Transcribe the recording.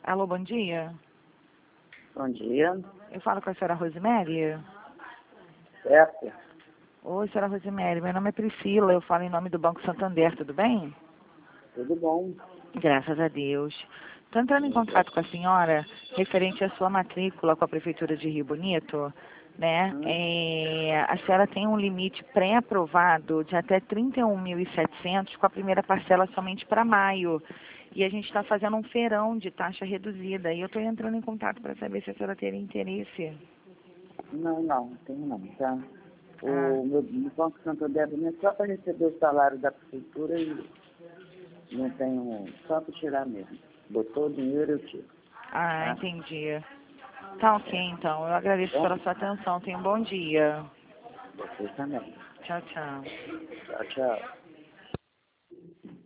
Alô, bom dia. Bom dia. Eu falo com a senhora Rosemary? Certo? Oi, senhora Rosemary. Meu nome é Priscila. Eu falo em nome do Banco Santander, tudo bem? Tudo bom? Graças a Deus. Estou entrando em contato com a senhora referente à sua matrícula com a Prefeitura de Rio Bonito, né? A senhora tem um limite pré-aprovado de até 31.700 com a primeira parcela somente para maio. E a gente está fazendo um feirão de taxa reduzida. E eu estou entrando em contato para saber se a senhora teria interesse. Não tenho não, tá? Ah, O Banco Santander é só para receber o salário da prefeitura e não tenho, só para tirar mesmo. Botou o dinheiro, eu tiro, tá? entendi. Tá ok, então. Eu agradeço Bom, pela sua atenção. Tenha um bom dia. você também. Tchau, tchau. Tchau, tchau.